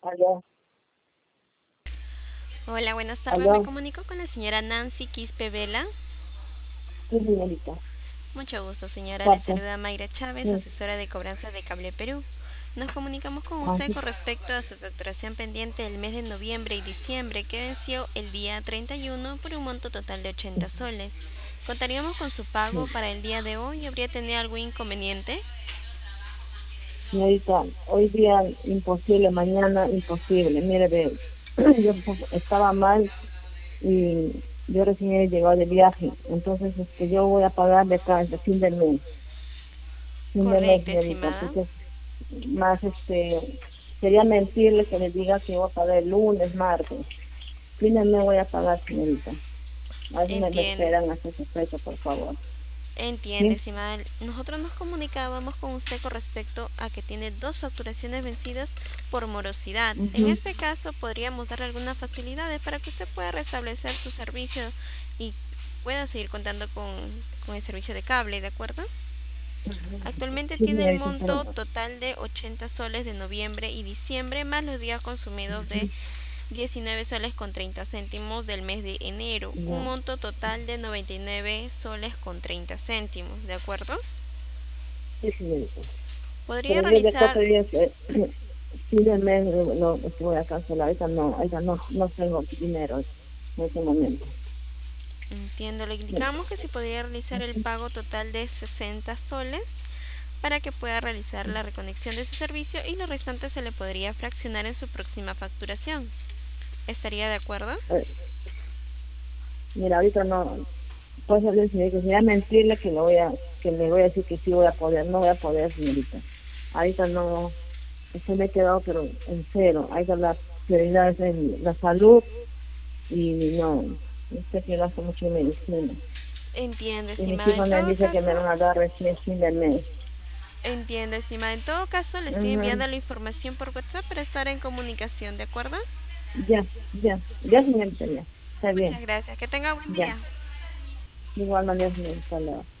Aló, Hola, buenas tardes. Me aló, comunico con la señora Nancy Quispe Vela. sí, señorita. Mucho gusto, señora. Le Parte, saluda Mayra Chávez, sí. asesora de cobranza de Cable Perú. Nos comunicamos con Ah, usted sí, con respecto a su facturación pendiente del mes de noviembre y diciembre que venció el día 31 por un monto total de 80 soles. ¿Contaríamos con su pago sí. para el día de hoy? ¿Habría tenido algún inconveniente? Señorita, hoy día imposible, mañana imposible. Mire, ve, yo estaba mal y yo recién he llegado de viaje. Entonces, yo voy a pagar de acá, de fin de mes, Correcto, señorita, estimada. porque más, sería mentirle que le diga que voy a pagar el lunes, martes. Fin de mes voy a pagar, señorita. A ver si me Entiendo. esperan hasta esa fecha, por favor. Entiende, ¿Sí? estimada. Nosotros nos comunicábamos con usted con respecto a que tiene dos facturaciones vencidas por morosidad. En Ujú. este caso, podríamos darle algunas facilidades para que usted pueda restablecer su servicio y pueda seguir contando con el servicio de cable, ¿de acuerdo? Actualmente Sí, tiene el señorita, monto pero... total de 80 soles de noviembre y diciembre, más los días consumidos de Ujú. 19 soles con 30 céntimos del mes de enero, un Ya, monto total de 99 soles con 30 céntimos, ¿de acuerdo? sí, señorita. Podría Pero yo de realizar, 4 días, fin de mes, voy a cancelar. Ahorita no tengo dinero en ese momento. entiendo, le Sí. indicamos que si podría realizar el pago total de 60 soles para que pueda realizar la reconexión de su servicio y lo restante se le podría fraccionar en su próxima facturación. ¿Estaría de acuerdo? Eh, Mira, ahorita no, pues señorita, sería mentirle que le voy a decir que sí voy a poder, no voy a poder, señorita. Ahorita no, se me he quedado, pero en cero. Ahorita la prioridad es la salud y no, usted que gasta mucho en medicina. Entiendo, Y mis estimada. En hijos me han todo dicho que me caso, van a dar recién fin de mes. entiendo, estimada. En todo caso, le estoy Ujú. enviando la información por WhatsApp para estar en comunicación, ¿de acuerdo? Ya, señorita, ya. Está Muchas bien, gracias. Que tenga buen ya. día. De igual manera, señorita,